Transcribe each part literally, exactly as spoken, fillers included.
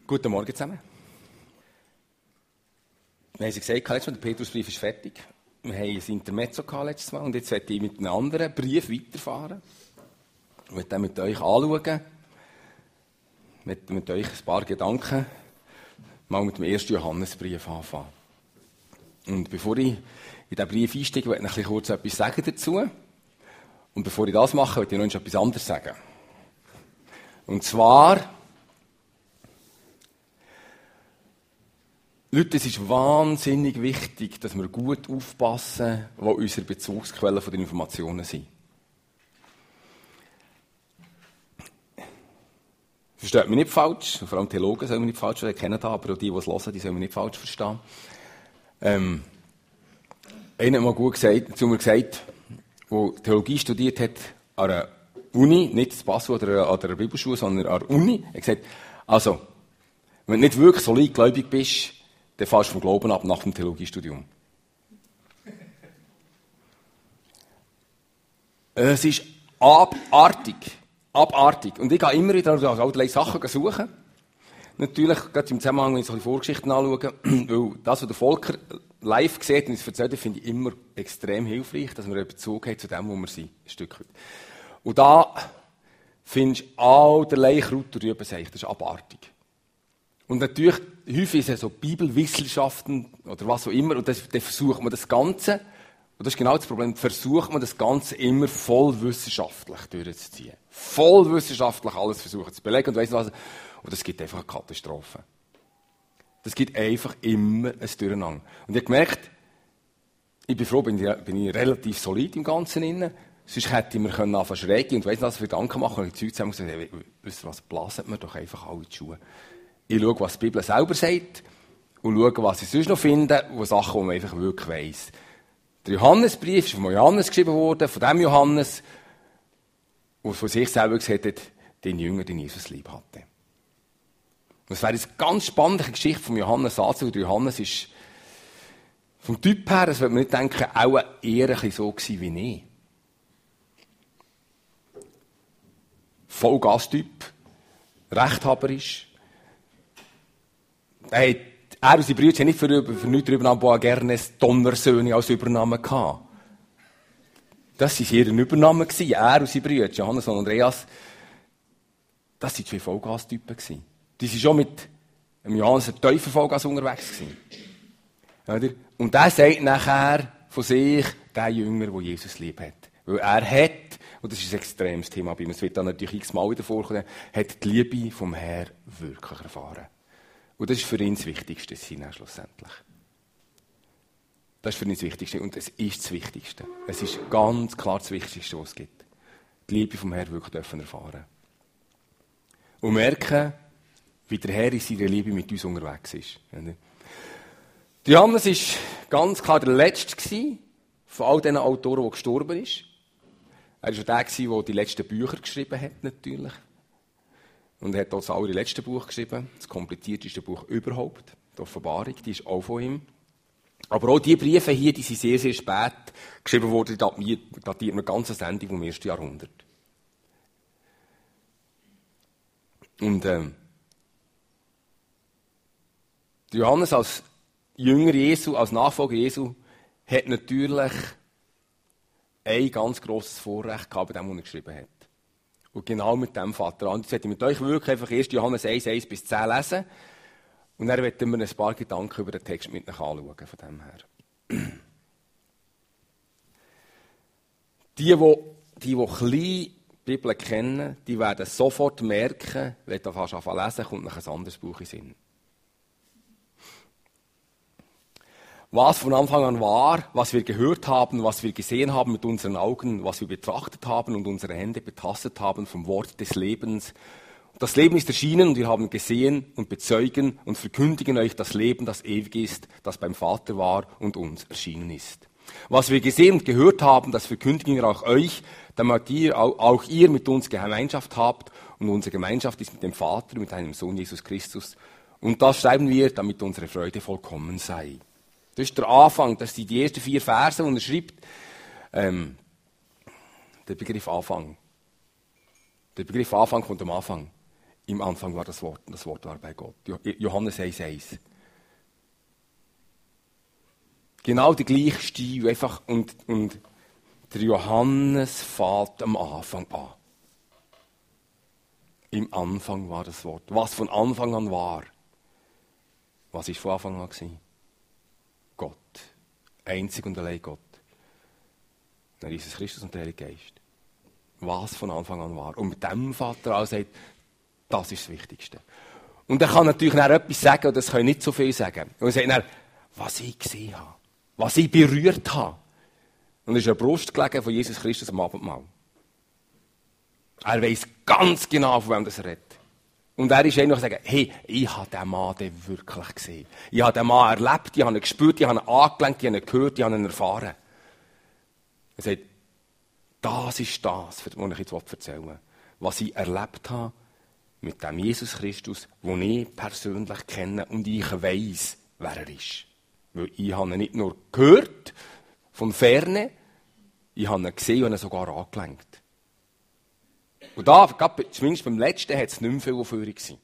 Guten Morgen zusammen. Wir haben es gesagt, letztes Mal, der Petrusbrief ist fertig. Wir haben ein Intermezzo letztes Mal und jetzt werde ich mit einem anderen Brief weiterfahren. Ich möchte den mit euch anschauen, mit, mit euch ein paar Gedanken, mal mit dem ersten Johannesbrief anfangen. Und bevor ich in diesen Brief einsteige, möchte ich ein bisschen kurz etwas sagen dazu. Und bevor ich das mache, möchte ich noch etwas anderes sagen. Und zwar, Leute, es ist wahnsinnig wichtig, dass wir gut aufpassen, wo unsere Bezugsquellen von den Informationen sind. Versteht mich nicht falsch, vor allem Theologen sollen mich nicht falsch verstehen, kennen das, aber auch die, die es hören, die sollen mich nicht falsch verstehen. Ähm, einer hat mal gut gesagt, zu mir gesagt, der Theologie studiert hat an einer Uni, nicht das Passwort oder an der Bibelschule, sondern an der Uni, er hat gesagt, also, wenn du nicht wirklich solid gläubig bist, dann fällst du vom Glauben ab nach dem Theologiestudium. Es ist abartig. Abartig. Und ich gehe immer wieder nach allerlei Sachen suchen. Natürlich, gerade im Zusammenhang, wenn ich so die Vorgeschichten anschaue, weil das, was der Volker live sieht und uns erzählt, finde ich immer extrem hilfreich, dass wir einen Bezug haben zu dem, wo wir sind, ein Stück weit. Und da findest du allerlei Kraut und Rüben, das ist abartig. Und natürlich, häufig ist es so Bibelwissenschaften oder was auch immer, und dann versucht man das Ganze, und das ist genau das Problem, versucht man das Ganze immer voll wissenschaftlich durchzuziehen. Voll wissenschaftlich alles versuchen zu belegen und weiss was. Und das gibt einfach eine Katastrophe. Das gibt einfach immer ein Durcheinander. Und ich habe gemerkt, ich bin froh, bin ich, bin ich relativ solid im Ganzen inne. Sonst hätte ich mir anfangen zu schrägen und weiss was für Gedanken machen und die Zeug zusammen gesagt, hey, wisst ihr was, blasen wir doch einfach alle die Schuhe. Ich schaue, was die Bibel selber sagt und schaue, was ich sonst noch finde, wo Sachen, die man einfach wirklich weiss. Der Johannesbrief ist von Johannes geschrieben worden, von dem Johannes, der von sich selber gesagt hat, den Jünger, den Jesus lieb hatte. Das wäre eine ganz spannende Geschichte von Johannes anzusehen. Der Johannes ist vom Typ her, das würde man nicht denken, auch eher ein bisschen so gewesen wie ich. Vollgastyp, rechthaberisch. Er, hat, er und seine Brüder haben nicht für, für nichts darüber nachgedacht, gerne Donnersöhne als Übernahme gehabt. Das war ihr Übernahme. Er und seine Brüder, Johannes und Andreas, das waren zwei Vollgastypen. Die waren schon mit dem Johannes ein Teufel Vollgas unterwegs. Und der sagt nachher von sich, der Jünger, der Jesus lieb hat. Weil er hat, und das ist ein extremes Thema bei ihm, es wird dann natürlich x-mal wieder vorkommen, hat die Liebe vom Herrn wirklich erfahren. Und das ist für ihn das Wichtigste, schlussendlich. Das ist für ihn das Wichtigste und es ist das Wichtigste. Es ist ganz klar das Wichtigste, was es gibt. Die Liebe vom Herrn wirklich dürfen erfahren. Und merken, wie der Herr in seiner Liebe mit uns unterwegs ist. Johannes war ganz klar der Letzte von all diesen Autoren, der gestorben ist. Er war der, der die letzten Bücher geschrieben hat, natürlich. Und er hat auch das allerletzte Buch geschrieben, das komplizierteste Buch überhaupt, die Offenbarung, die ist auch von ihm. Aber auch diese Briefe hier, die sind sehr, sehr spät geschrieben worden, die datieren eine ganze Sendung vom ersten Jahrhundert. Und ähm, Johannes als Jünger Jesu, als Nachfolger Jesu, hat natürlich ein ganz grosses Vorrecht gehabt, bei dem, was er geschrieben hat. Und genau mit dem Vater an. Jetzt werde ich mit euch wirklich einfach erst Johannes eins, eins bis zehn lesen. Und dann werden wir ein paar Gedanken über den Text mit euch anschauen, von dem her. Die, die, die, die klein die Bibel kennen, die werden sofort merken, wenn du fast anfangen lesen, kommt noch ein anderes Buch in den Sinn. Was von Anfang an war, was wir gehört haben, was wir gesehen haben mit unseren Augen, was wir betrachtet haben und unsere Hände betastet haben vom Wort des Lebens. Das Leben ist erschienen und wir haben gesehen und bezeugen und verkündigen euch das Leben, das ewig ist, das beim Vater war und uns erschienen ist. Was wir gesehen und gehört haben, das verkündigen wir auch euch, damit ihr, auch ihr mit uns Gemeinschaft habt und unsere Gemeinschaft ist mit dem Vater, mit seinem Sohn Jesus Christus. Und das schreiben wir, damit unsere Freude vollkommen sei. Das ist der Anfang, das sind die ersten vier Verse, und er schreibt, ähm, der Begriff Anfang. Der Begriff Anfang kommt am Anfang. Im Anfang war das Wort und das Wort war bei Gott. Johannes eins eins. Genau der gleiche Stil, einfach, und, und der Johannes fällt am Anfang an. Im Anfang war das Wort. Was von Anfang an war. Was war von Anfang an gewesen? Gott. Einzig und allein Gott. Der Jesus Christus und der Heilige Geist. Was von Anfang an war. Und mit dem Vater auch sagt, das ist das Wichtigste. Und er kann natürlich dann etwas sagen, und das kann nicht so viel sagen. Und er sagt dann, was ich gesehen habe. Was ich berührt habe. Und es ist eine Brust gelegen von Jesus Christus am Abendmahl. Er weiss ganz genau, von wem das er redet. Und er ist einfach sagen, hey, ich habe diesen Mann wirklich gesehen. Ich habe den Mann erlebt, ich habe ihn gespürt, ich habe ihn angelenkt, ich habe ihn gehört, ich habe ihn erfahren. Er sagt, das ist das, was ich jetzt erzählen will. Was ich erlebt habe mit dem Jesus Christus, den ich persönlich kenne und ich weiss, wer er ist. Weil ich habe ihn nicht nur gehört, von Ferne, ich habe ihn gesehen und ihn sogar angelenkt. Und da, zumindest beim letzten, hat es nicht mehr viel Aufführung gewesen.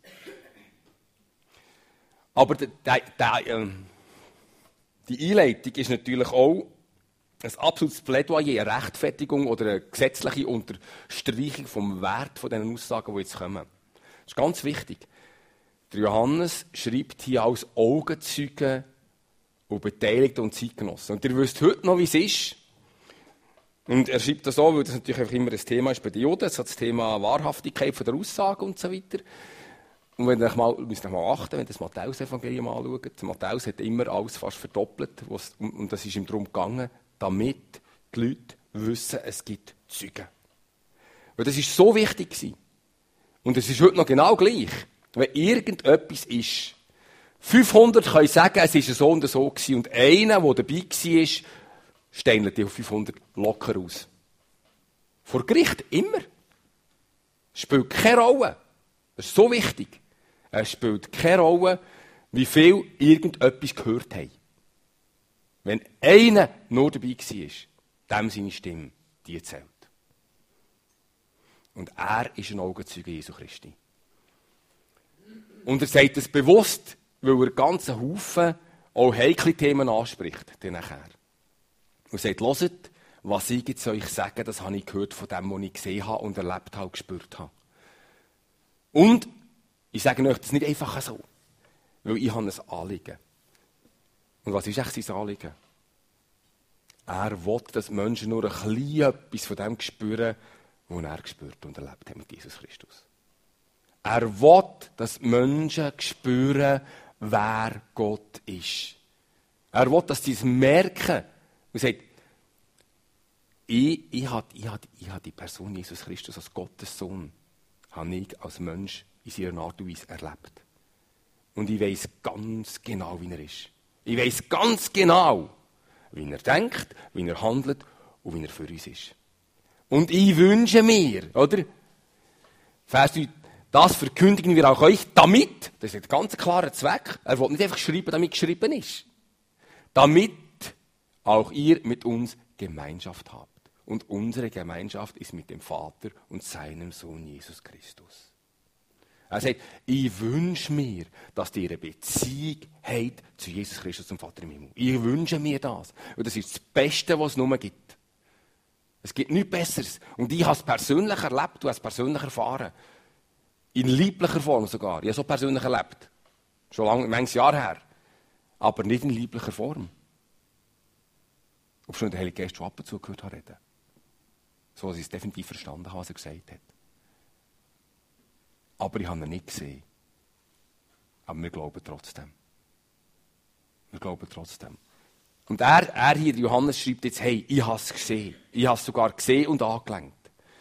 Aber die, die, äh, die Einleitung ist natürlich auch ein absolutes Plädoyer, eine Rechtfertigung oder eine gesetzliche Unterstreichung vom Wert von diesen Aussagen, die jetzt kommen. Das ist ganz wichtig. Der Johannes schreibt hier als Augenzeuge und Beteiligte und Zeitgenossen. Und ihr wisst heute noch, wie es ist. Und er schreibt das so, weil das natürlich einfach immer ein Thema ist bei den Juden. Es hat das Thema Wahrhaftigkeit von der Aussage und so weiter. Und wenn ihr mal, müsst ihr mal achten, wenn ihr das Matthäus-Evangelium anschaut. Matthäus hat immer alles fast verdoppelt. Und das ist ihm darum gegangen, damit die Leute wissen, es gibt Zeugen. Weil das ist so wichtig gewesen. Und es ist heute noch genau gleich. Wenn irgendetwas ist, fünfhundert können sagen, es war so und so gewesen. Und einer, der dabei war, steinelt die auf fünfhundert locker aus. Vor Gericht immer. Spielt keine Rolle. Das ist so wichtig. Es spielt keine Rolle, wie viel irgendetwas gehört haben. Wenn einer nur dabei war, dem seine Stimme, die zählt. Und er ist ein Augenzeuge Jesu Christi. Und er sagt das bewusst, weil er einen ganzen Haufen auch heikle Themen anspricht. Dann nachher. Und sagt, hört, was ich jetzt euch sage, das habe ich gehört von dem, was ich gesehen habe und erlebt habe und gespürt habe. Und ich sage euch das nicht einfach so, weil ich habe ein Anliegen. Und was ist echt sein Anliegen? Er will, dass die Menschen nur ein bisschen etwas von dem spüren, was er gespürt und erlebt hat mit Jesus Christus. Er will, dass die Menschen spüren, wer Gott ist. Er will, dass sie es merken und sagt, ich, ich habe ich, ich, ich die Person Jesus Christus als Gottes Sohn, habe ich als Mensch in seiner Art und Weise erlebt. Und ich weiss ganz genau, wie er ist. Ich weiss ganz genau, wie er denkt, wie er handelt und wie er für uns ist. Und ich wünsche mir, oder? Vers drei, das verkündigen wir auch euch, damit, das ist ein ganz klarer Zweck, er will nicht einfach schreiben, damit geschrieben ist, damit auch ihr mit uns Gemeinschaft habt. Und unsere Gemeinschaft ist mit dem Vater und seinem Sohn Jesus Christus. Er sagt, ich wünsche mir, dass ihr eine Beziehung habt zu Jesus Christus, zum Vater im Himmel. Ich wünsche mir das. Und das ist das Beste, was es nur gibt. Es gibt nichts Besseres. Und ich habe es persönlich erlebt, du hast es persönlich erfahren. In lieblicher Form sogar. Ich habe es so persönlich erlebt. Schon lange, manches Jahr her. Aber nicht in lieblicher Form. Ob schon der Heilige Geist schon ab und zu gehört hat reden. So, dass ich es definitiv verstanden habe, was er gesagt hat. Aber ich habe ihn nicht gesehen. Aber wir glauben trotzdem. Wir glauben trotzdem. Und er, er hier, Johannes, schreibt jetzt, hey, ich habe es gesehen. Ich habe es sogar gesehen und angelenkt.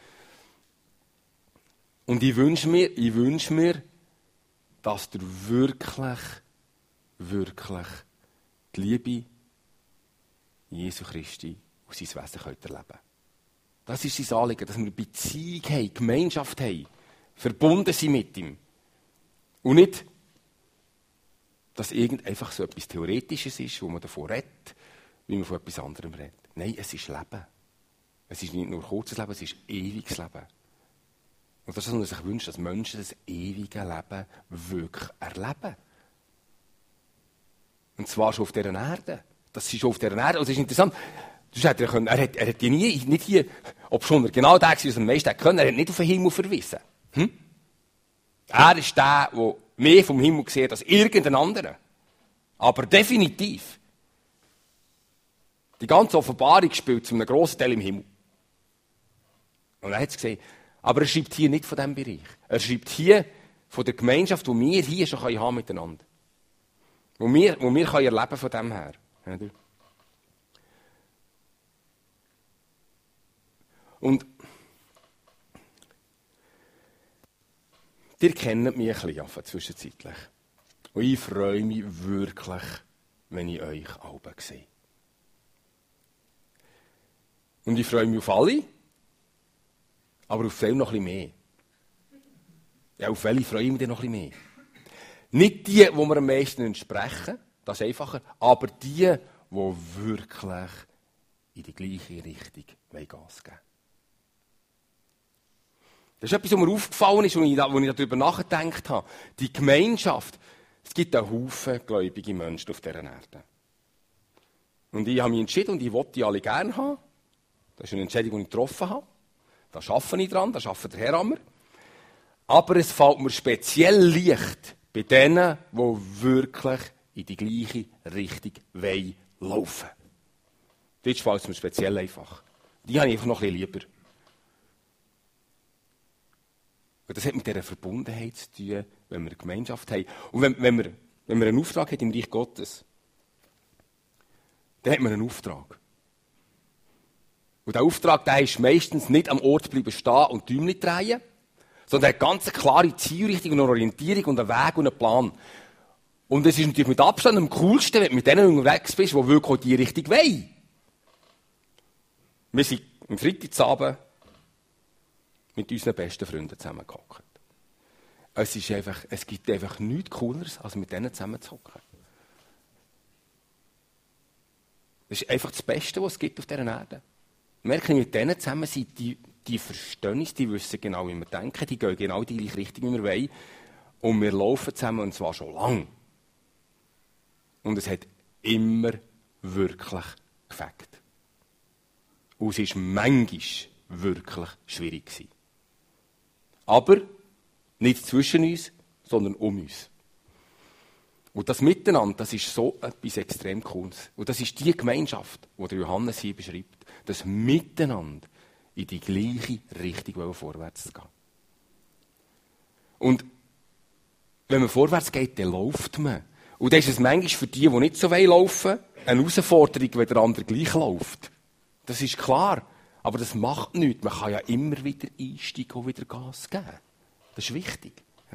Und ich wünsche mir, ich wünsche mir, dass du wirklich, wirklich die Liebe Jesu Christi und sein Wesen erleben könnt. Das ist sein Anliegen, dass wir eine Beziehung haben, Gemeinschaft haben, verbunden sind mit ihm. Und nicht, dass irgend einfach so etwas Theoretisches ist, wo man davon redet, wie man von etwas anderem redet. Nein, es ist Leben. Es ist nicht nur kurzes Leben, es ist ewiges Leben. Und das ist, was man sich wünscht, dass Menschen das ewige Leben wirklich erleben. Und zwar schon auf dieser Erde. Das ist schon auf dieser Erde. Und das ist interessant. Er hat, er hat, er hat nie, nicht hier, ob schon er genau der war, was er am meisten können, er hat nicht auf den Himmel verwiesen. Hm? Er ist der, der mehr vom Himmel sieht als irgendein anderer. Aber definitiv. Die ganze Offenbarung spielt zu einem grossen Teil im Himmel. Und er hat es gesehen. Aber er schreibt hier nicht von diesem Bereich. Er schreibt hier von der Gemeinschaft, die wir hier schon haben miteinander. Wo wir, wo wir können erleben von dem her. Und ihr kennt mich ein bisschen zwischenzeitlich. Und ich freue mich wirklich, wenn ich euch alle sehe. Und ich freue mich auf alle, aber auf viele noch ein bisschen mehr. Ja, auf welche freue ich mich denn noch ein bisschen mehr? Nicht die, die mir am meisten entsprechen, das ist einfacher, aber die, die wirklich in die gleiche Richtung Gas geben. Das ist etwas, was mir aufgefallen ist, als ich, als ich darüber nachgedacht habe. Die Gemeinschaft, es gibt einen Haufen gläubige Menschen auf dieser Erde. Und ich habe mich entschieden und ich wollte die alle gerne haben. Das ist eine Entscheidung, die ich getroffen habe. Da arbeite ich dran, da arbeitet der Herr an mir. Aber es fällt mir speziell leicht bei denen, die wirklich in die gleiche Richtung laufen wollen. Dort fällt es mir speziell einfach. Die habe ich einfach noch ein bisschen lieber. Und das hat mit dieser Verbundenheit zu tun, wenn wir eine Gemeinschaft haben. Und wenn, wenn, wir, wenn wir einen Auftrag haben im Reich Gottes, dann hat man einen Auftrag. Und der Auftrag, der ist meistens nicht am Ort bleiben stehen und Däumchen drehen, sondern hat ganz eine klare Zielrichtung und eine Orientierung und einen Weg und einen Plan. Und es ist natürlich mit Abstand am coolsten, wenn du mit denen unterwegs bist, die wirklich in diese Richtung wollen. Wir sind am Freitagabend mit unseren besten Freunden zusammengehockt. Es, ist einfach, es gibt einfach nichts Cooleres, als mit denen zusammenzuhocken. Das ist einfach das Beste, was es gibt auf dieser Erde. Merke ich, mit denen zusammen sind, die, die verstehen uns, die wissen genau, wie wir denken, die gehen genau die gleiche Richtung, wie wir wollen. Und wir laufen zusammen, und zwar schon lang. Und es hat immer wirklich gefällt. Und es war manchmal wirklich schwierig gewesen. Aber nicht zwischen uns, sondern um uns. Und das Miteinander, das ist so etwas extrem Cooles. Und das ist die Gemeinschaft, die der Johannes hier beschreibt. Das Miteinander in die gleiche Richtung vorwärts zu gehen. Und wenn man vorwärts geht, dann läuft man. Und dann ist es manchmal für die, die nicht so laufen wollen, eine Herausforderung, wenn der andere gleich läuft. Das ist klar. Aber das macht nichts. Man kann ja immer wieder einsteigen und wieder Gas geben. Das ist wichtig.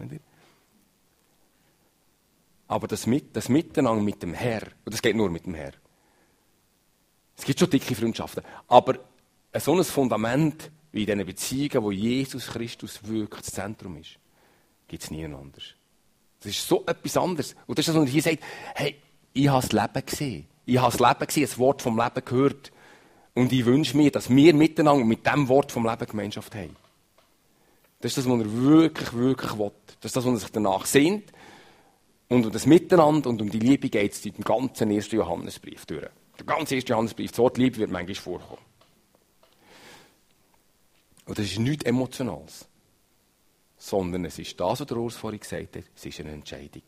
Aber das, Mit, das Miteinander mit dem Herr, und das geht nur mit dem Herr. Es gibt schon dicke Freundschaften, aber so ein Fundament wie in diesen Beziehungen, wo Jesus Christus wirklich das Zentrum ist, gibt es nie anders. Das ist so etwas anderes. Und das ist das, was er hier sagt, hey, ich habe das Leben gesehen. Ich habe das Leben gesehen, das Wort vom Leben gehört. Und ich wünsche mir, dass wir miteinander mit diesem Wort vom Leben Gemeinschaft haben. Das ist das, was er wirklich, wirklich will. Das ist das, was er sich danach sehnt. Und um das Miteinander und um die Liebe geht es in dem ganzen ersten Johannesbrief durch. Der ganze erste Johannesbrief, das Wort Liebe wird manchmal vorkommen. Und das ist nichts Emotionales. Sondern es ist das, was der Urs vorhin gesagt hat, es ist eine Entscheidung.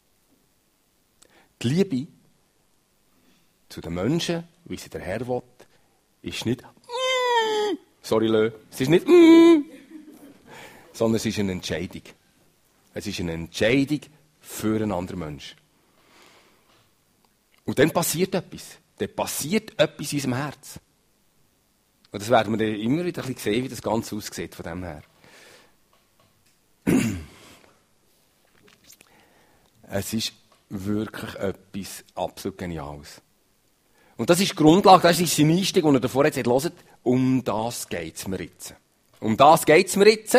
Die Liebe zu den Menschen, wie sie der Herr will, ist nicht mm, sorry, Lö, es ist nicht mm, sondern es ist eine Entscheidung. Es ist eine Entscheidung für einen anderen Menschen. Und dann passiert etwas. Dann passiert etwas in unserem Herz. Und das werden wir dann immer wieder ein bisschen sehen, wie das Ganze aussieht von dem her. Es ist wirklich etwas absolut Geniales. Und das ist die Grundlage, das ist sein Einstieg, und er davor jetzt hört, um das geht es mir jetzt. Um das geht es mir jetzt.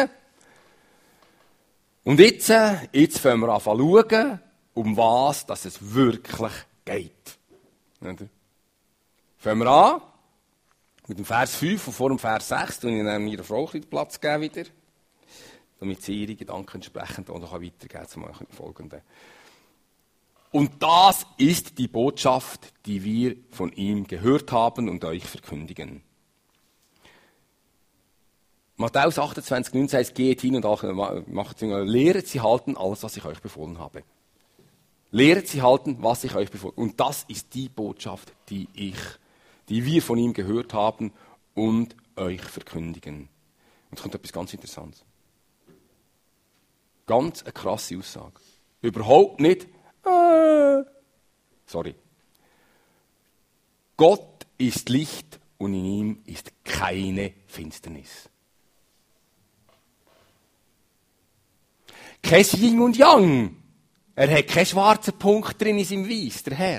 Und jetzt, jetzt fangen wir an zu schauen, um was dass es wirklich geht. Fangen wir an mit dem Vers fünf und vor dem Vers sechs, und ich nehme meiner Frau den Platz geben wieder. damit sie ihre Gedanken entsprechend auch noch weitergeben zum folgenden. Und das ist die Botschaft, die wir von ihm gehört haben und euch verkündigen. Matthäus achtundzwanzig neunzehn heißt, geht hin und macht, lehret sie halten alles, was ich euch befohlen habe. Lehret sie halten, was ich euch befohlen habe. Und das ist die Botschaft, die ich, die wir von ihm gehört haben und euch verkündigen. Und es kommt etwas ganz Interessantes. Ganz eine krasse Aussage. Überhaupt nicht, äh, sorry. Gott ist Licht und in ihm ist keine Finsternis. Kein Yin und Yang. Er hat keinen schwarzen Punkt drin in seinem Weiss, der Herr.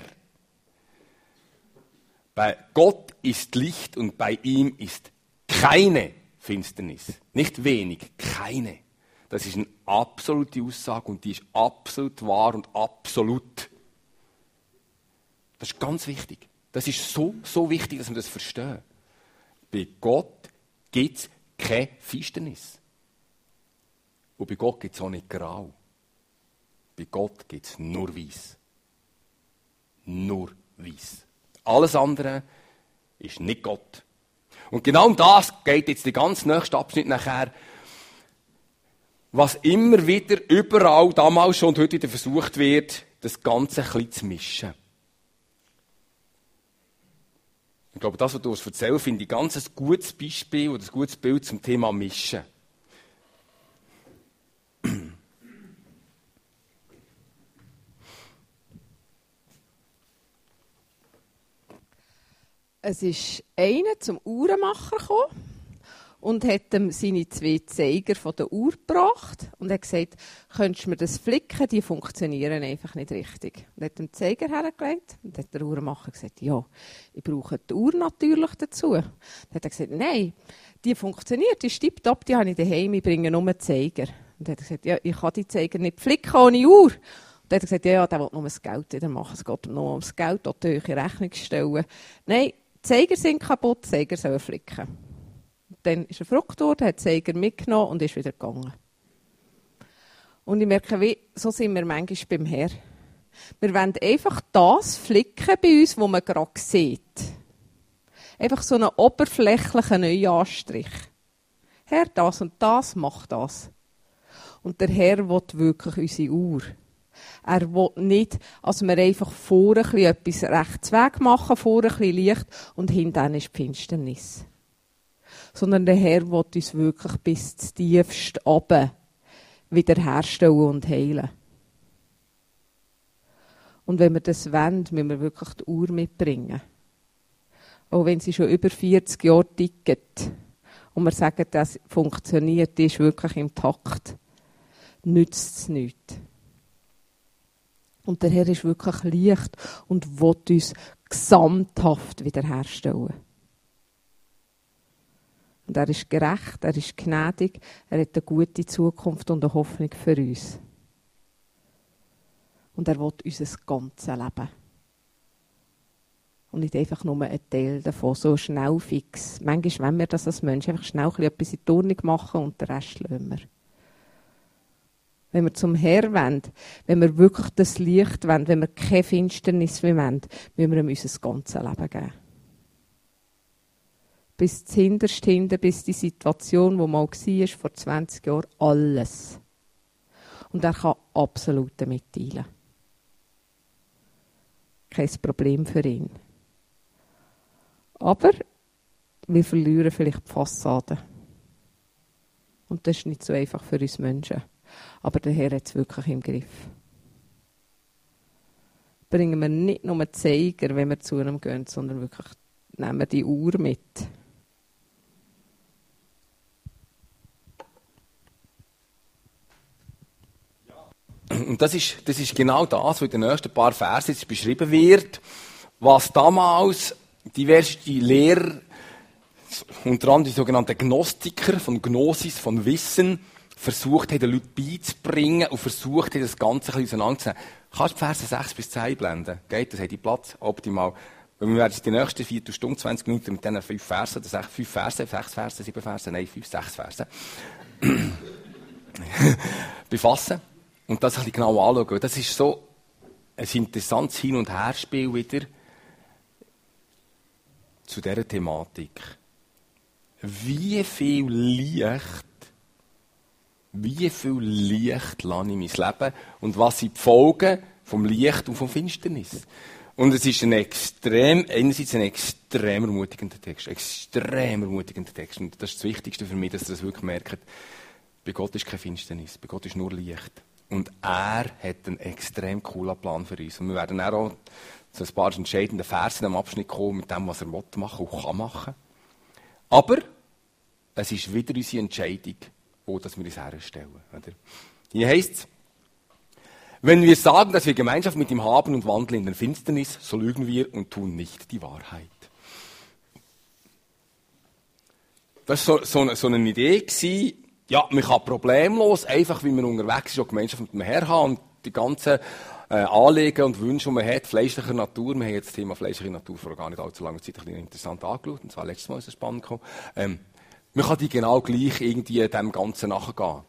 Bei Gott ist Licht und bei ihm ist keine Finsternis. Nicht wenig, keine. Das ist eine absolute Aussage und die ist absolut wahr und absolut. Das ist ganz wichtig. Das ist so, so wichtig, dass wir das verstehen. Bei Gott gibt es keine Finsternis. Und bei Gott gibt es auch nicht grau. Bei Gott gibt es nur weiß. Nur weiß. Alles andere ist nicht Gott. Und genau um das geht jetzt der ganz nächste Abschnitt nachher. Was immer wieder, überall, damals schon und heute wieder versucht wird, das Ganze ein bisschen zu mischen. Ich glaube, das, was du erzählst, finde ich ganz ein gutes Beispiel oder ein gutes Bild zum Thema Mischen. Es ist einer zum Uhrenmacher gekommen und hat ihm seine zwei Zeiger von der Uhr gebracht und hat gesagt, könntest du mir das flicken, die funktionieren einfach nicht richtig. Und hat ihm den Zeiger hergelegt und hat der Uhrenmacher gesagt, ja, ich brauche die Uhr natürlich dazu. Dann hat er gesagt, nein, die funktioniert, die ist tipptopp, die habe ich daheim, ich bringe nur einen Zeiger. Und dann hat er gesagt, ja, ich kann die Zeiger nicht flicken ohne Uhr. Und dann hat er gesagt, ja, ja, der will nur das Geld wieder machen, es geht nur ums Geld, auch die höhere Rechnung stellen. Nein, die Zeiger sind kaputt, die Zeiger sollen flicken. Dann ist er verrückt worden, hat den Zeiger mitgenommen und ist wieder gegangen. Und ich merke, wie, so sind wir manchmal beim Herrn. Wir wollen einfach das flicken bei uns, was man gerade sieht. Einfach so einen oberflächlichen Neuanstrich. Herr, das und das, mach das. Und der Herr will wirklich unsere Uhr. Er will nicht, dass wir einfach vorne ein bisschen etwas rechts weg machen, vorne ein bisschen Licht und hinten ist die Finsternis. Sondern der Herr will uns wirklich bis zum tiefsten runter wiederherstellen und heilen. Und wenn wir das wollen, müssen wir wirklich die Uhr mitbringen. Auch wenn sie schon über vierzig Jahre tickt und wir sagen, das funktioniert, die ist wirklich im Takt, nützt es nichts. Und der Herr ist wirklich Licht und will uns gesamthaft wiederherstellen. Und er ist gerecht, er ist gnädig, er hat eine gute Zukunft und eine Hoffnung für uns. Und er will unser ganzes Leben. Und nicht einfach nur ein Teil davon, so schnell fix. Manchmal wollen wir das als Mensch einfach schnell etwas in die Ordnung machen und den Rest lassen wir. Wenn wir zum Herrn wollen, wenn wir wirklich das Licht wollen, wenn wir keine Finsternis mehr wollen, müssen wir ihm unser ganzes Leben geben. Bis zuhinterst hinten, bis die Situation, die mal war, vor zwanzig Jahren, alles. Und er kann absolut damit teilen. Kein Problem für ihn. Aber wir verlieren vielleicht die Fassade. Und das ist nicht so einfach für uns Menschen. Aber der Herr hat es wirklich im Griff. Bringen wir nicht nur einen Zeiger, wenn wir zu ihm gehen, sondern wirklich nehmen wir die Uhr mit. Und das ist, das ist genau das, was in den nächsten paar Versen jetzt beschrieben wird, was damals diverse Lehrer, unter anderem die sogenannten Gnostiker von Gnosis, von Wissen, versucht haben, den Leuten beizubringen und versucht haben, das Ganze ein bisschen auseinanderzunehmen. Kannst du die Verse sechs bis zehn blenden? Geht das? Hat die Platz? Optimal. Weil wir werden jetzt die nächsten Viertelstunde, zwanzig Minuten mit diesen fünf Versen, das sind fünf Verse, sechs Verse, sieben Verse, nein, fünf, sechs Verse. befassen und das ein bisschen genau anschauen. Das ist so ein interessantes Hin- und Herspiel wieder zu dieser Thematik. Wie viel Licht, wie viel Licht lasse ich mein Leben und was sind die Folgen vom Licht und vom Finsternis? Und es ist ein extrem, einerseits ein extrem ermutigender Text, extrem ermutigender Text. Und das ist das Wichtigste für mich, dass ihr das wirklich merkt. Bei Gott ist keine Finsternis, bei Gott ist nur Licht. Und er hat einen extrem coolen Plan für uns. Und wir werden auch zu ein paar entscheidenden Versen am Abschnitt kommen, mit dem, was er machen will und kann machen. Aber es ist wieder unsere Entscheidung, wo dass wir uns herstellen. Oder? Hier heisst es, wenn wir sagen, dass wir Gemeinschaft mit ihm haben und wandeln in der Finsternis, so lügen wir und tun nicht die Wahrheit. Das war so, so, eine, so eine Idee gewesen, ja, man kann problemlos, einfach wie man unterwegs ist, auch Gemeinschaft mit dem Herrn haben und die ganzen äh, Anliegen und Wünsche, die man hat, fleischlicher Natur. Wir haben jetzt das Thema fleischliche Natur vor gar nicht allzu langer Zeit ein bisschen interessant angeschaut, und zwar letztes Mal ist es spannend gekommen. Ähm, man kann die genau gleich irgendwie dem Ganzen nachgehen.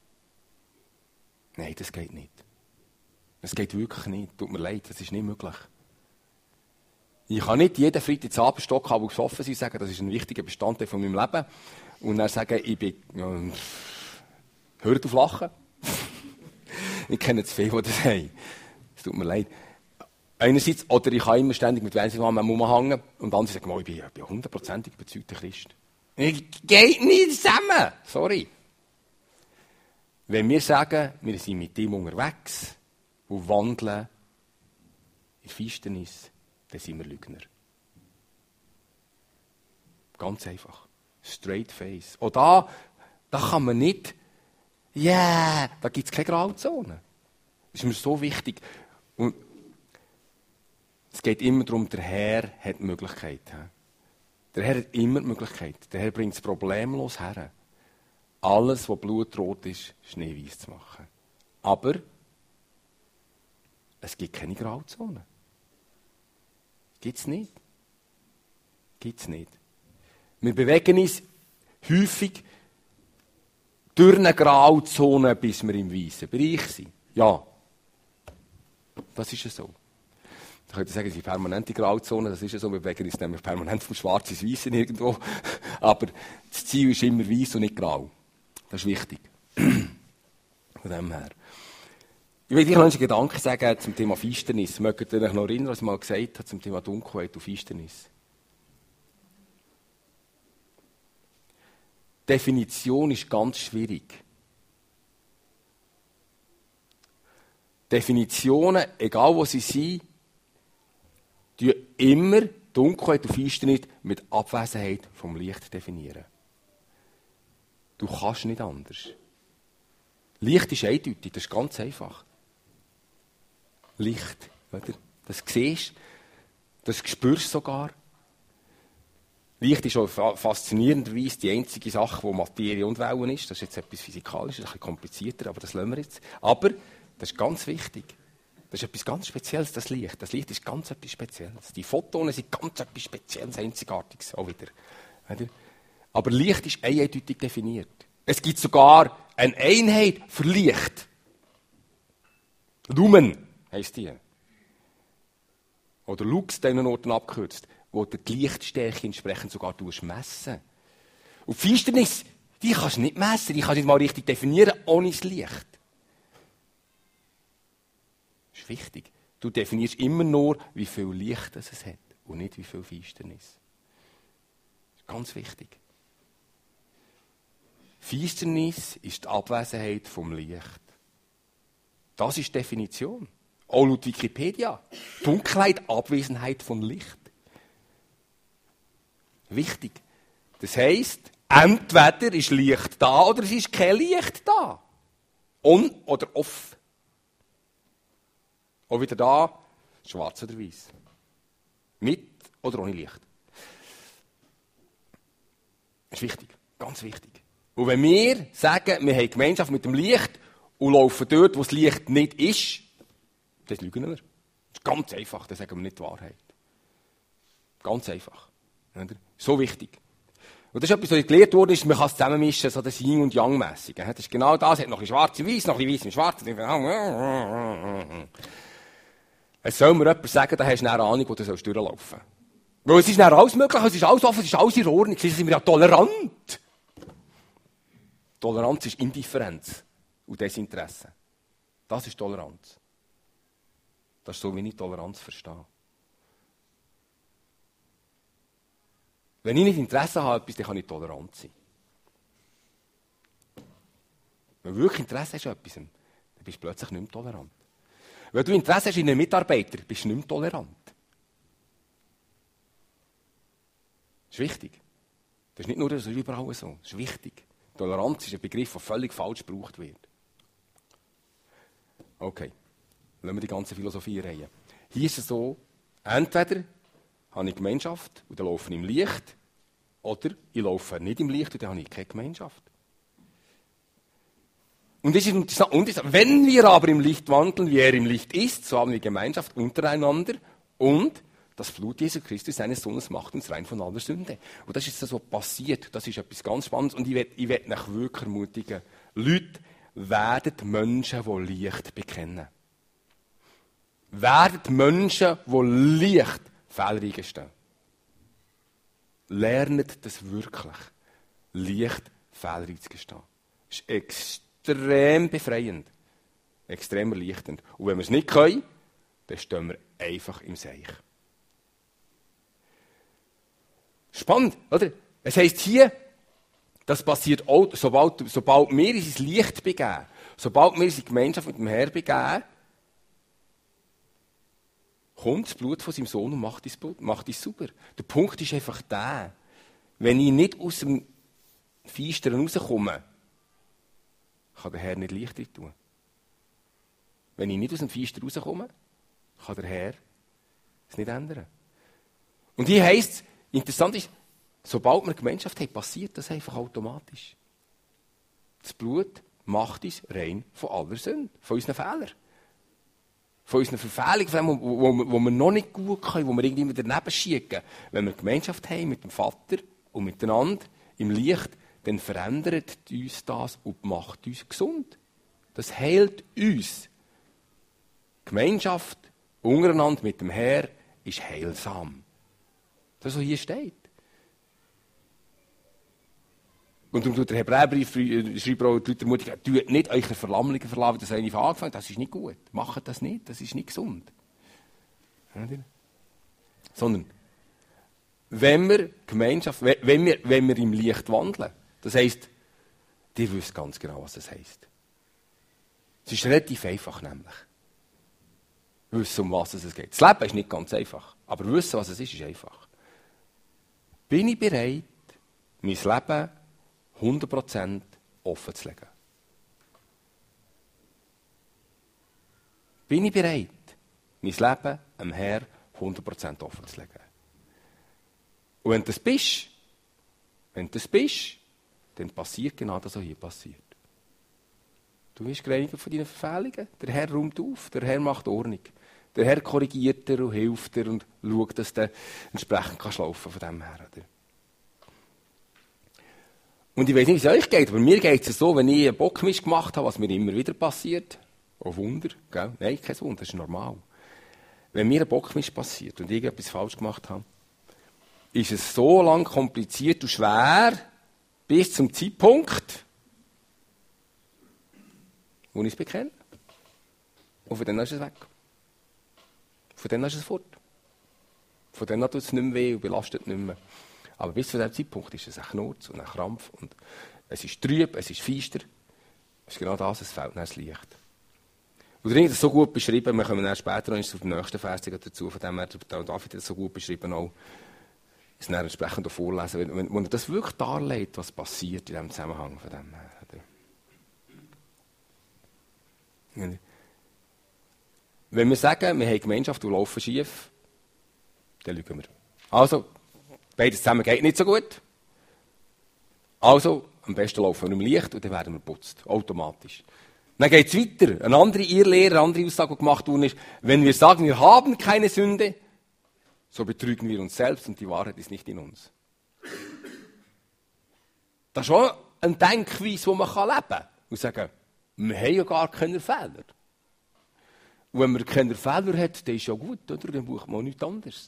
Nein, das geht nicht. Das geht wirklich nicht. Tut mir leid, das ist nicht möglich. Ich kann nicht jeden Freitagabend Stockabend gesoffen sein und sagen, das ist ein wichtiger Bestandteil von meinem Leben. Und dann sagen, ich bin, ja, hört auf Lachen. Ich kenne zu viele, die das haben. Es tut mir leid. Einerseits, oder ich kann immer ständig mit Wahnsinn rumhängen und andere sagen, ich bin, ich bin hundertprozentig überzeugter Christ. Ich geht nicht zusammen. Sorry. Wenn wir sagen, wir sind mit ihm unterwegs und wandeln in Finsternis, dann sind wir Lügner. Ganz einfach. Straight face. Und da, da kann man nicht, yeah, da gibt es keine Grauzone. Das ist mir so wichtig. Und es geht immer darum, der Herr hat die Möglichkeit. Der Herr hat immer die Möglichkeit. Der Herr bringt es problemlos her. Alles, was blutrot ist, schneeweiß zu machen. Aber es gibt keine Grauzone. Gibt es nicht. Gibt es nicht. Wir bewegen uns häufig durch eine Grauzone, bis wir im weißen Bereich sind. Ja, das ist ja so. Ich könnte sagen, es ist eine permanente Grauzone, das ist ja so. Wir bewegen uns nämlich permanent vom Schwarz ins Weiße irgendwo. Aber das Ziel ist immer weiß und nicht grau. Das ist wichtig. Von dem her. Ich will dir noch einen Gedanken sagen zum Thema Finsternis. Mögt ihr euch noch erinnern, was ich mal gesagt habe zum Thema Dunkelheit und Finsternis? Definition ist ganz schwierig. Definitionen, egal wo sie sind, die immer Dunkelheit und Finsternis mit Abwesenheit vom Licht definieren. Du kannst nicht anders. Licht ist eindeutig, das ist ganz einfach. Licht, oder? Das siehst, das spürst du sogar. Licht ist auch faszinierenderweise die einzige Sache, wo Materie und Wellen ist. Das ist jetzt etwas Physikalisches, ein bisschen komplizierter, aber das lassen wir jetzt. Aber das ist ganz wichtig. Das ist etwas ganz Spezielles, das Licht. Das Licht ist ganz etwas Spezielles. Die Photonen sind ganz etwas Spezielles, Einzigartiges auch wieder. Aber Licht ist eindeutig definiert. Es gibt sogar eine Einheit für Licht. Lumen heisst die. Oder Lux, diesen Orten abgekürzt, wo du die Lichtstärke entsprechend sogar messen. Und die Finsternis, die kannst du nicht messen, die kannst du nicht mal richtig definieren ohne das Licht. Das ist wichtig. Du definierst immer nur, wie viel Licht es hat und nicht, wie viel Finsternis. Das ist ganz wichtig. Finsternis ist die Abwesenheit vom Licht. Das ist die Definition. Auch laut Wikipedia. Dunkelheit, Abwesenheit von Licht. Wichtig. Das heisst, entweder ist Licht da oder es ist kein Licht da. On oder off. Auch wieder da, schwarz oder weiß. Mit oder ohne Licht. Das ist wichtig, ganz wichtig. Und wenn wir sagen, wir haben Gemeinschaft mit dem Licht und laufen dort, wo das Licht nicht ist, dann lügen wir. Das ist ganz einfach, dann sagen wir nicht die Wahrheit. Ganz einfach. So wichtig. Und das ist etwas, was gelehrt wurde, ist, man kann es zusammenmischen, so das Yin- und Yang-mässig. Das ist genau das, hat noch ein schwarz und weiß, noch ein weiß und schwarz. Es soll mir jemand sagen, da hast du eine Ahnung, wo du durchlaufen sollst. Weil es ist dann alles möglich, es ist alles offen, es ist alles in Ordnung, sie sind wir ja tolerant. Toleranz ist Indifferenz und Desinteresse. Das ist Toleranz. Das ist so, wie ich Toleranz verstehe. Wenn ich nicht Interesse habe, etwas, dann kann ich tolerant sein. Wenn du wirklich Interesse hast an etwas, dann bist du plötzlich nicht mehr tolerant. Wenn du Interesse hast in einem Mitarbeiter, bist du nicht mehr tolerant. Das ist wichtig. Das ist nicht nur so überall so. Das ist wichtig. Toleranz ist ein Begriff, der völlig falsch gebraucht wird. Okay, lassen wir die ganze Philosophie reihen. Hier ist es so, entweder habe ich Gemeinschaft und dann laufe ich im Licht, oder ich laufe nicht im Licht und dann habe ich keine Gemeinschaft. Und, das ist interessant. Und das, wenn wir aber im Licht wandeln, wie er im Licht ist, so haben wir Gemeinschaft untereinander und das Blut Jesu Christus, seines Sohnes, macht uns rein von aller Sünde. Und das ist so passiert. Das ist etwas ganz Spannendes. Und ich will, ich will euch wirklich ermutigen. Leute, werdet Menschen, die Licht bekennen. Werdet Menschen, die Licht Fehler eingestehen. Lernet das wirklich. Licht Fehler einzugestehen. Das ist extrem befreiend. Extrem erleichternd. Und wenn wir es nicht können, dann stehen wir einfach im Seich. Spannend, oder? Es heisst hier, das passiert auch, sobald, sobald wir uns Licht begeben, sobald wir uns in Gemeinschaft mit dem Herrn begeben, kommt das Blut von seinem Sohn und macht uns, macht uns sauber. Der Punkt ist einfach der, wenn ich nicht aus dem Feisteren rauskomme, kann der Herr nicht Licht rein tun. Wenn ich nicht aus dem Feister rauskomme, kann der Herr es nicht ändern. Und hier heisst es, interessant ist, sobald wir Gemeinschaft haben, passiert das einfach automatisch. Das Blut macht uns rein von aller Sünde, von unseren Fehlern. Von unseren Verfehlungen, wo, wo, wo wir noch nicht gut können, wo wir irgendwie daneben schicken. Wenn wir Gemeinschaft haben mit dem Vater und miteinander im Licht, dann verändert uns das und macht uns gesund. Das heilt uns. Gemeinschaft untereinander mit dem Herr ist heilsam. Das, was hier steht. Und darum tut der Hebräerbrief schreibt auch die Leute ermutigen, tut nicht eure Verlammungen verlassen, das habe ich angefangen, das ist nicht gut. Macht das nicht, das ist nicht gesund. Sondern, wenn wir Gemeinschaft, wenn wir, wenn wir im Licht wandeln, das heisst, ihr wisst ganz genau, was das heisst. Es ist relativ einfach, nämlich. Wissen, um was es geht. Das Leben ist nicht ganz einfach, aber wissen, was es ist, ist einfach. Bin ich bereit, mein Leben hundert Prozent offen zu legen? Bin ich bereit, mein Leben am Herrn hundert Prozent offen zu legen? Und wenn du das bist, wenn du das bist, dann passiert genau das, was hier passiert. Du wirst gereinigt von deinen Verfehlungen. Der Herr räumt auf, der Herr macht Ordnung. Der Herr korrigiert dir und hilft dir und schaut, dass du entsprechend kannst laufen von dem her. Oder? Und ich weiß nicht, wie es euch geht, aber mir geht es so, wenn ich einen Bockmisch gemacht habe, was mir immer wieder passiert. Oh Wunder, gell? Nein, kein Wunder, das ist normal. Wenn mir ein Bockmisch passiert und ich etwas falsch gemacht habe, ist es so lang kompliziert und schwer, bis zum Zeitpunkt, wo ich es bekenne. Und von dann ist es weg. Von dann ist es fort. Von dann tut es nicht mehr weh und belastet nicht mehr. Aber bis zu diesem Zeitpunkt ist es ein Knurz und ein Krampf. Und es ist trüb, es ist feister. Es ist genau das, es fehlt das Licht. Und der hat das so gut beschrieben, wir kommen dann später noch auf den nächsten Vers dazu, von dem her, David hat das so gut beschrieben, auch es dann entsprechend auch vorlesen, wenn, wenn, wenn er das wirklich darlegt, was passiert in diesem Zusammenhang von dem her. Wenn wir sagen, wir haben Gemeinschaft und laufen schief, dann lügen wir. Also, beides zusammen geht nicht so gut. Also, am besten laufen wir im Licht und dann werden wir geputzt. Automatisch. Dann geht es weiter. Eine andere Irrlehre, eine andere Aussage, die gemacht worden ist, wenn wir sagen, wir haben keine Sünde, so betrügen wir uns selbst und die Wahrheit ist nicht in uns. Das ist schon eine Denkweise, die man leben kann. Und sagen, wir haben ja gar keine Fehler. Und wenn man keine Fehler hat, dann ist ja gut, oder? Dann braucht man auch nichts anderes.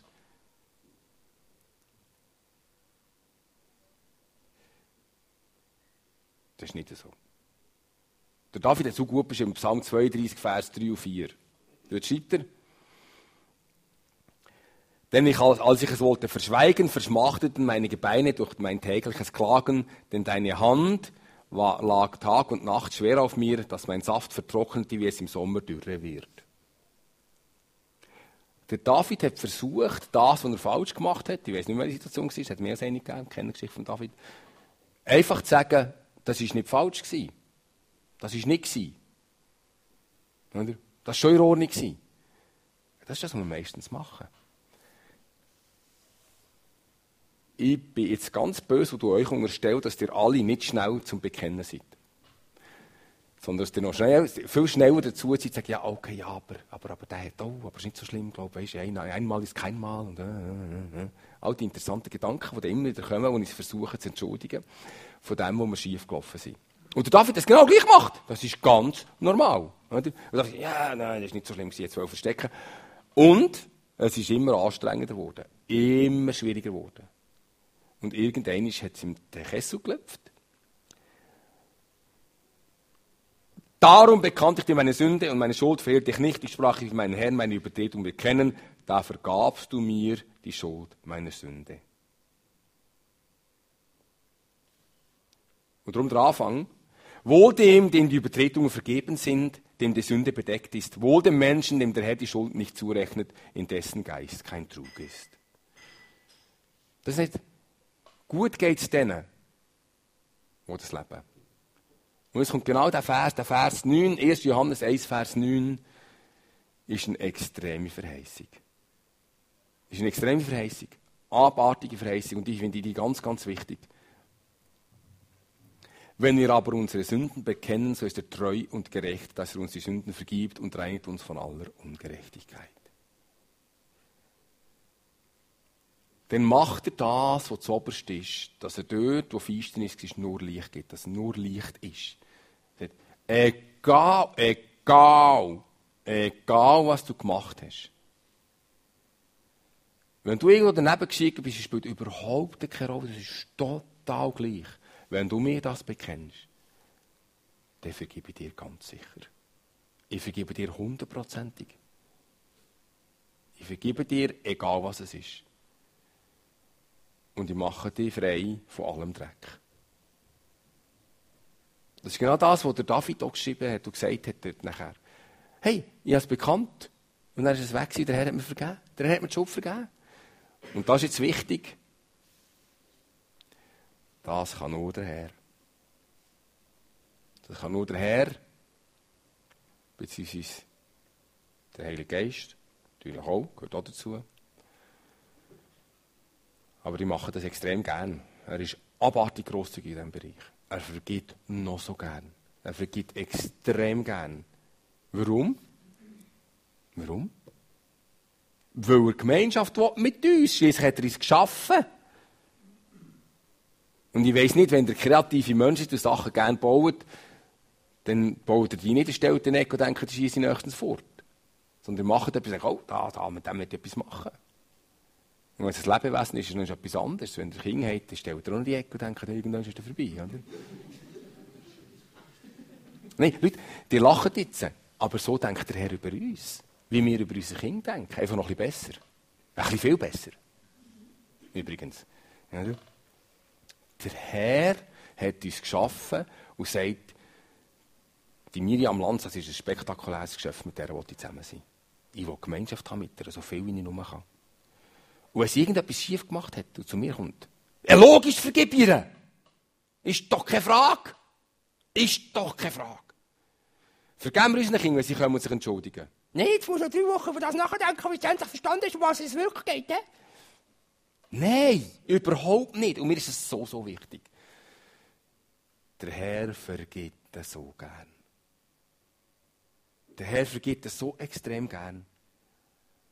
Das ist nicht so. Der David hat so gut beschrieben, im Psalm zweiunddreißig, Vers drei und vier. Dort schreibt er, denn ich, als ich es wollte verschweigen, verschmachteten meine Gebeine durch mein tägliches Klagen, denn deine Hand war, lag Tag und Nacht schwer auf mir, dass mein Saft vertrocknete, wie es im Sommer dürre wird. Der David hat versucht, das, was er falsch gemacht hat, ich weiß nicht mehr, welche Situation war, es hat mehr als eine gegeben, ich kenne die Geschichte von David, einfach zu sagen, das war nicht falsch gewesen. Das war nicht gewesen. Oder? Das war schon in Ordnung gewesen. Das ist das, was wir meistens machen. Ich bin jetzt ganz böse und euch unterstelle, dass ihr alle nicht schnell zum Bekennen seid. Sondern dass ihr noch schnell, viel schneller dazu seid, und sagt, ja, okay, ja, aber, aber, aber der hat auch, aber ist nicht so schlimm, glaube ich, ein, einmal ist kein Mal. Und, äh, äh, äh. All die interessanten Gedanken, die immer wieder kommen, und ich versuche zu entschuldigen, von dem, wo wir schief gelaufen sind. Und der David hat das genau gleich gemacht. Das ist ganz normal. Oder? Und David, ja, nein, das ist nicht so schlimm, jetzt will verstecken. Und es ist immer anstrengender geworden. Immer schwieriger geworden. Und irgendwann hat es ihm den Kessel gelöpft. Darum bekannte ich dir meine Sünde und meine Schuld verehrte ich nicht. Ich sprach ich meinen Herrn meine Übertretung bekennen. Da vergabst du mir die Schuld meiner Sünde. Und darum der Anfang. Wohl dem, dem die Übertretungen vergeben sind, dem die Sünde bedeckt ist. Wohl dem Menschen, dem der Herr die Schuld nicht zurechnet, in dessen Geist kein Trug ist. Das ist nicht, gut geht es denen, die das leben. Und es kommt genau der Vers, der Vers neun, erster Johannes eins, Vers neun, ist eine extreme Verheißung. Ist eine extreme Verheißung. Abartige Verheißung. Und ich finde die ganz, ganz wichtig. Wenn wir aber unsere Sünden bekennen, so ist er treu und gerecht, dass er uns die Sünden vergibt und reinigt uns von aller Ungerechtigkeit. Dann macht er das, was zuoberst ist, dass er dort, wo Finsternis ist, nur Licht gibt, dass er nur Licht ist. Egal, egal, egal, was du gemacht hast. Wenn du irgendwo daneben geschickt bist, spielt überhaupt keine Rolle, das ist total gleich. Wenn du mir das bekennst, dann vergebe ich dir ganz sicher. Ich vergebe dir hundertprozentig. Ich vergebe dir, egal was es ist. Und ich mache dich frei von allem Dreck. Das ist genau das, was der David auch geschrieben hat und gesagt hat dort nachher. Hey, ich habe es bekannt und dann ist es weg gewesen, der Herr hat mir vergeben. Der Herr hat mir die Schuld vergeben. Und das ist jetzt wichtig. Das kann nur der Herr. Das kann nur der Herr, beziehungsweise der Heilige Geist, natürlich auch, gehört auch dazu. Aber die machen das extrem gern. Er ist abartig grosszügig in diesem Bereich. Er vergibt noch so gern. Er vergibt extrem gern. Warum? Warum? Weil er Gemeinschaft will mit uns. Schliesslich hat er uns geschaffen. Und ich weiss nicht, wenn der kreative Mensch ist, der Sachen gerne baut, dann baut er die nicht, stellt den Eck und denkt, die schieße ich nächstens fort. Sondern er macht etwas und sagt, oh, da, da, mit dem wird etwas machen. Und wenn es ein Lebewesen ist, ist es noch etwas anderes. Wenn er Kinder hat, dann stellt er auch noch die Ecke und denkt, irgendwann ist er vorbei. Oder? Nein, Leute, die lachen jetzt. Aber so denkt der Herr über uns. Wie wir über unsere Kinder denken. Einfach noch ein bisschen besser. Ein bisschen viel besser. Übrigens. Oder? Der Herr hat uns geschaffen und sagt, die Miriam Lanz, das ist ein spektakuläres Geschäft, mit der ich zusammen sein. Ich will Gemeinschaft haben mit ihr, so viel wie ich nur kann. Und wenn sie irgendetwas schief gemacht hat und zu mir kommt, ja, logisch, vergib ihr. Ist doch keine Frage. Ist doch keine Frage. Vergeben wir unseren Kindern, wenn sie kommen und sich entschuldigen. Nein, jetzt muss noch drei Wochen über das nachdenken, wie es endlich verstanden ist, um was es wirklich geht. He? Nein, überhaupt nicht. Und mir ist es so, so wichtig. Der Herr vergibt es so gern. Der Herr vergibt es so extrem gern.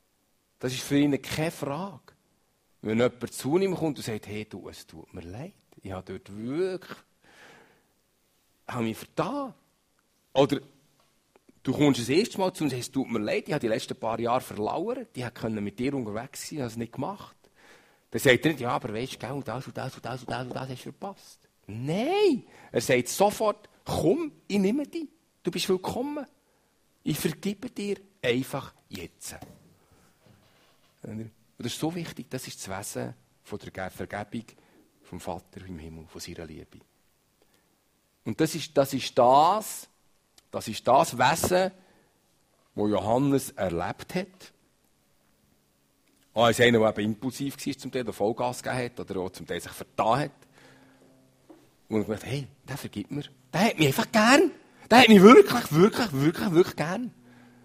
Das ist für ihn keine Frage. Wenn jemand zu ihm kommt und sagt, hey, du, es tut mir leid. Ich habe dort wirklich habe mich vertan. Oder du kommst das erste Mal zu uns und sagst, es tut mir leid, ich habe die letzten paar Jahre verlauert, die können mit dir unterwegs sein, ich habe es nicht gemacht. Dann sagt er nicht, ja, aber weißt du, das und das und das und das und das hast du verpasst. Nein! Er sagt sofort, komm, ich nehme dich. Du bist willkommen. Ich vergebe dir einfach jetzt. Und das ist so wichtig, das ist das Wesen von der Vergebung vom Vater im Himmel, von seiner Liebe. Und das ist das, ist das, das, ist das Wesen, das Johannes erlebt hat. Auch als einer, der eben impulsiv war, zum Teil, der Vollgas gegeben hat oder auch zum Teil sich vertan hat. Und ich dachte, hey, der vergibt mir. Der hat mich einfach gern. Der hat mich wirklich, wirklich, wirklich, wirklich gern.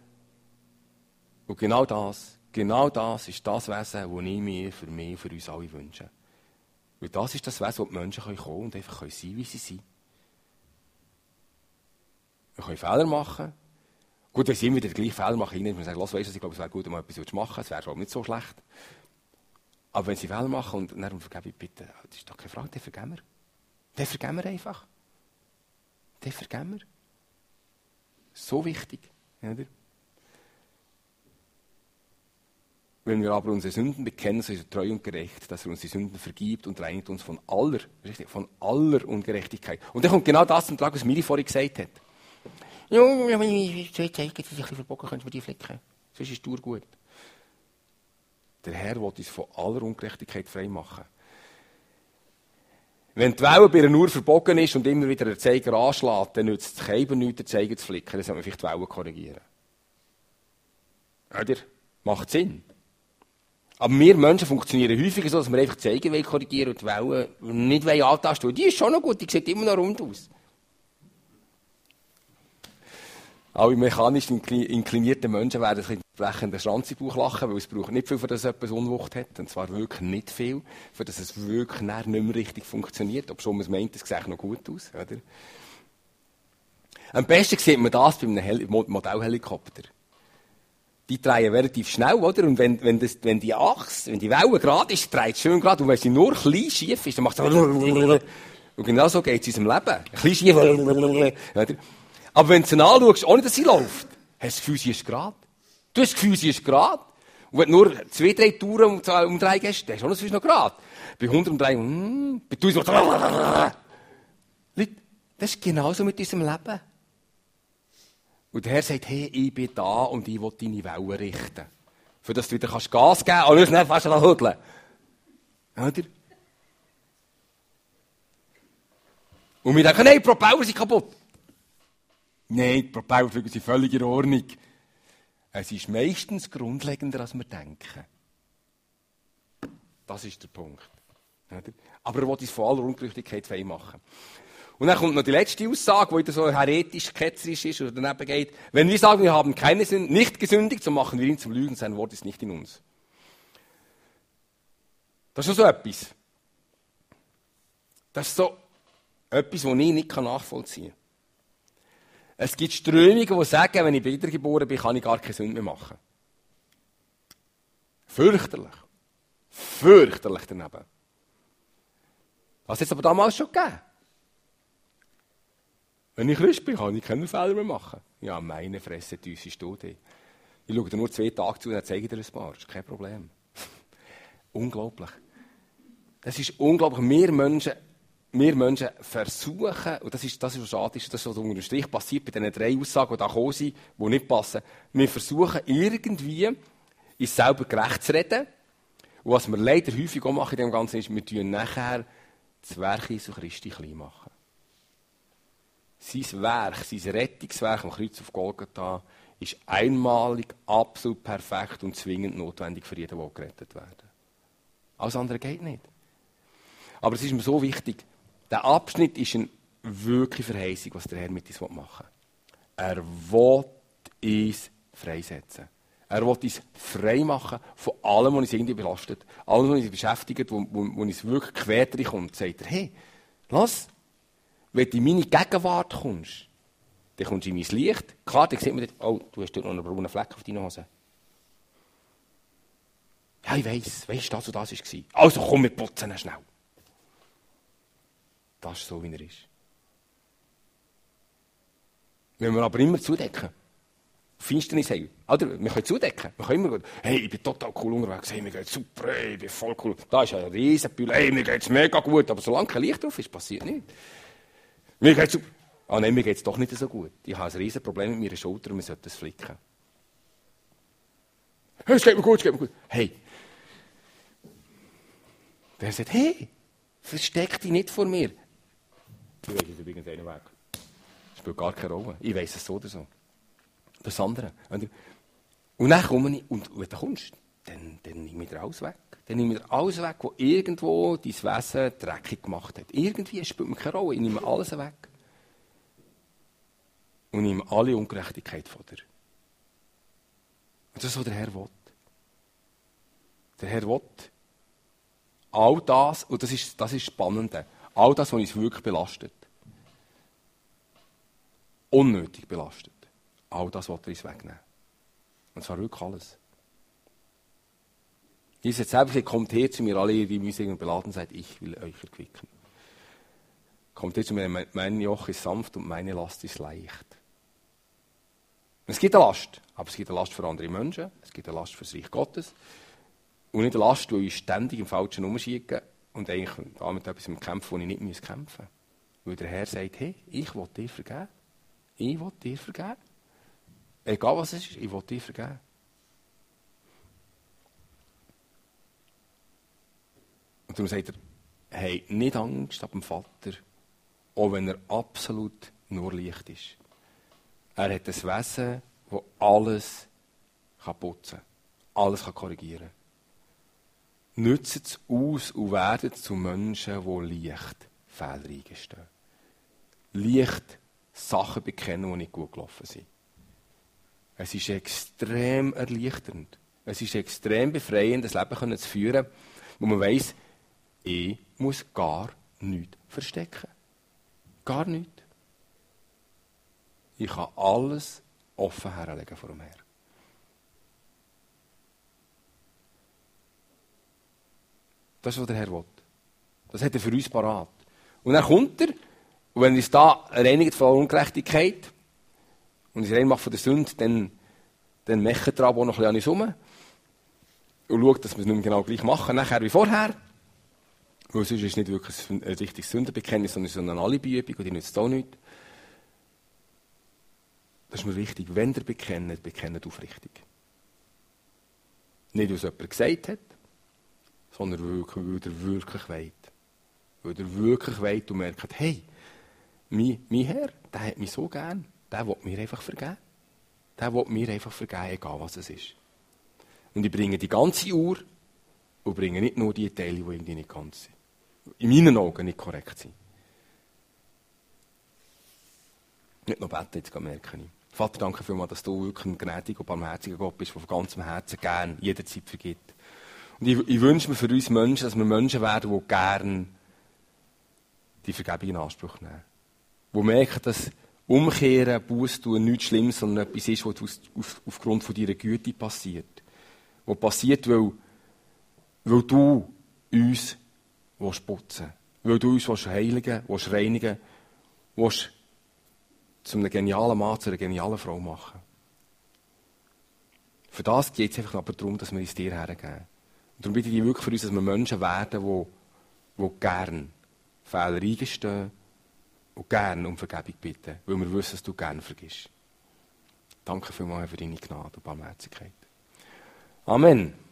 Und genau das, genau das ist das Wesen, das ich mir für mich und für uns alle wünsche. Weil das ist das Wesen, wo die Menschen kommen können und einfach sein können, wie sie sind. Wir können Fehler machen. Gut, wenn sie immer wieder den gleichen Fehler machen, dann sagen, los, weißt du, ich glaube, es wäre gut, wenn man etwas machen würde. Es wäre schon nicht so schlecht. Aber wenn sie Fehler machen und dann um Vergebung bitten, das ist doch keine Frage, den vergeben wir. Den vergeben wir einfach. Den vergeben wir. So wichtig. Oder? Wenn wir aber unsere Sünden bekennen, so ist er treu und gerecht, dass er uns die Sünden vergibt und reinigt uns von aller, richtig, von aller Ungerechtigkeit. Und dann kommt genau das zum Trag, was Miri vorhin gesagt hat. Ja, wenn ich zwei Zeichen, die sich ein bisschen verbogen, können wir die flicken. Sonst ist es gut. Der Herr will uns von aller Ungerechtigkeit frei machen. Wenn die Welle bei einer Uhr verbogen ist und immer wieder der Zeiger anschlägt, dann nützt es keinem nichts, den Zeiger zu flicken. Dann sollte man vielleicht die Welle korrigieren. Oder? Macht Sinn. Aber wir Menschen funktionieren häufiger so, dass wir einfach die Zeiger korrigieren und die Welle nicht antasten wollen. Die ist schon noch gut, die sieht immer noch rund aus. Alle mechanisch inklinierten Menschen werden sich entsprechend den Schranz im Bauch lachen, weil es braucht nicht viel, für das etwas Unwucht hat. Und zwar wirklich nicht viel, für das es wirklich nicht mehr richtig funktioniert. Ob schon man meint, es sieht noch gut aus. Oder? Am besten sieht man das bei einem Hel- Modellhelikopter. Die drehen relativ schnell, oder? Und wenn, wenn, das, wenn die Achse, wenn die Welle gerade ist, dreht es schön gerade. Und wenn sie nur klein schief ist, dann macht es und genau so geht es in unserem Leben. Ein klein schief. Oder? Aber wenn du sie anschaust, ohne dass sie läuft, hast du das Gefühl, sie ist gerade. Du hast das Gefühl, sie ist gerade. Und wenn du nur zwei, drei Touren um, um drei gehst, dann hast du auch das Gefühl, noch gerade. Bei hundert um drei, hm, bei tausend Leute, das ist genauso mit unserem Leben. Und der Herr sagt, hey, ich bin da und ich will deine Wellen richten. Für dass du wieder Gas geben kannst, und nicht fast hüdeln. Oder? Und wir denken, nein, die Propeller sind kaputt. Nein, die Propeller sind völlig in Ordnung. Es ist meistens grundlegender, als wir denken. Das ist der Punkt. Oder? Aber er will uns von aller Ungerechtigkeit frei machen. Und dann kommt noch die letzte Aussage, die wieder so heretisch, ketzerisch ist oder daneben geht. Wenn wir sagen, wir haben keine Sünde, nicht gesündigt, so machen wir ihn zum Lügen, sein Wort ist nicht in uns. Das ist so etwas. Das ist so etwas, das ich nicht nachvollziehen kann. Es gibt Strömungen, die sagen, wenn ich wiedergeboren bin, kann ich gar keine Sünde mehr machen. Fürchterlich. Fürchterlich daneben. Das hat es aber damals schon gegeben. Wenn ich Christ bin, kann ich keine Fehler mehr machen. Ja, meine Fresse, die ist Studie. Ich schaue dir nur zwei Tage zu und dann zeige ich dir ein paar. Das ist kein Problem. Unglaublich. Das ist unglaublich. Wir Menschen, wir Menschen versuchen, und das ist, das ist was schade ist, das ist was unter dem Strich passiert bei diesen drei Aussagen, die da gekommen sind, die nicht passen. Wir versuchen irgendwie, uns selber gerecht zu reden. Und was wir leider häufig auch machen in dem Ganzen ist, wir tun nachher das Werk Jesu Christi klein machen. Sein Werk, sein Rettungswerk am Kreuz auf Golgatha ist einmalig, absolut perfekt und zwingend notwendig für jeden, der gerettet werden. Alles andere geht nicht. Aber es ist mir so wichtig, der Abschnitt ist eine wirkliche Verheißung, was der Herr mit uns machen will. Er will uns freisetzen. Er will uns frei machen von allem, was uns irgendwie belastet. Allem, was uns beschäftigt, wo, wo, wo uns wirklich quer kommt. Sagt er, hey, lass, wenn du in meine Gegenwart kommst, dann kommst du in mein Licht. Klar, dann sieht man, oh, du hast dort noch einen braunen Fleck auf deiner Hose. Ja, ich weiss, weißt du, das und das war. Also komm, wir putzen schnell. das ist so, wie er ist. Wenn wir aber immer zudecken, Finsternis haben, oder? Wir können zudecken. Wir können immer, hey, ich bin total cool unterwegs, hey, mir geht's super, hey, ich bin voll cool. Da ist ein Riesenbühl, hey, mir geht's mega gut, aber solange kein Licht drauf ist, passiert nichts. Mir geht's super. Ah nein, mir geht's doch nicht so gut. Ich habe ein Riesenproblem mit meiner Schulter und wir sollten es flicken. Hey, es geht mir gut, es geht mir gut. Hey. Der sagt, hey, versteck dich nicht vor mir. Ich weiss jetzt übrigens einen Weg. Das spielt gar keine Rolle. Ich weiss es so oder so. Das andere. Und dann komme ich, und wenn du kommst, dann, dann nehme ich dir alles weg. Dann nehme ich dir alles weg, was irgendwo dein Wesen dreckig gemacht hat. Irgendwie spielt mir keine Rolle. Ich nehme alles weg. Und nehme alle Ungerechtigkeit von dir. Und das ist, was der Herr will. Der Herr will all das, und das ist das ist Spannende, all das, was uns wirklich belastet, unnötig belastet, all das will er uns wegnehmen. Und zwar wirklich alles. Jesus hat selber gesagt, kommt her zu mir, alle, die mühselig und beladen seid, ich will euch erquicken. Kommt her zu mir, mein Joch ist sanft und meine Last ist leicht. Es gibt eine Last, aber es gibt eine Last für andere Menschen, es gibt eine Last für das Reich Gottes. Und nicht eine Last, weil ich ständig im Falschen rumschiebe und eigentlich damit etwas kämpfe, wo ich nicht kämpfen muss. Weil der Herr sagt, hey, ich will dir vergeben. Ich will dir vergeben. Egal was es ist, ich will dir vergeben. Und darum sagt er, hey, nicht Angst ab dem Vater, auch wenn er absolut nur Licht ist. Er hat ein Wesen, das alles putzen kann, alles korrigieren kann. Nützt es aus und werdet zu Menschen, die leicht Fehler eingestehen. Leicht Sachen bekennen, die nicht gut gelaufen sind. Es ist extrem erleichternd. Es ist extrem befreiend, das Leben zu führen, wo man weiss, ich muss gar nichts verstecken. Gar nichts. Ich kann alles offen herlegen vor dem Herrn. Das ist, was der Herr will. Das hat er für uns parat. Und dann kommt er, und wenn er uns da reinigt von der Ungerechtigkeit und uns rein macht von der Sünde, dann, dann mecht er aber auch noch ein bisschen an uns rum und schaut, dass wir es nicht mehr genau gleich machen, nachher wie vorher. Weil sonst ist es nicht wirklich ein richtiges Sündenbekenntnis, sondern so eine Alibi-Übung und die nützt auch nichts. Das ist mir wichtig. Wenn ihr bekennt, bekennt aufrichtig. Nicht, was jemand gesagt hat, sondern wirklich, weil ihr wirklich wollt. Weil ihr wirklich wollt und merkt, hey, mein, mein Herr, der hat mich so gern, der will mir einfach vergeben. Der will mir einfach vergeben, egal was es ist. Und ich bringe die ganze Uhr und bringe nicht nur die Teile, die irgendwie nicht ganz sind. In meinen Augen nicht korrekt sind. Nicht noch beten, jetzt merke ich. Vater, danke vielmals, dass du wirklich ein gnädiger und barmherziger Gott bist, der von ganzem Herzen gern jederzeit vergibt. Und ich, ich wünsche mir für uns Menschen, dass wir Menschen werden, die gern die Vergebung in Anspruch nehmen. Die merken, dass Umkehren, Buße tun nichts Schlimmes, sondern etwas ist, was aus, auf, aufgrund von deiner Güte passiert. Was passiert, weil, weil du uns putzen willst. Weil du uns heiligen willst, reinigen willst, zu einem genialen Mann, zu einer genialen Frau machen. Für das geht es einfach aber darum, dass wir es dir hergeben. Und darum bitte ich wirklich für uns, dass wir Menschen werden, die, die gern Fehler eingestehen und gern um Vergebung bitten, weil wir wissen, dass du gern vergisst. Danke vielmals für deine Gnade und Barmherzigkeit. Amen.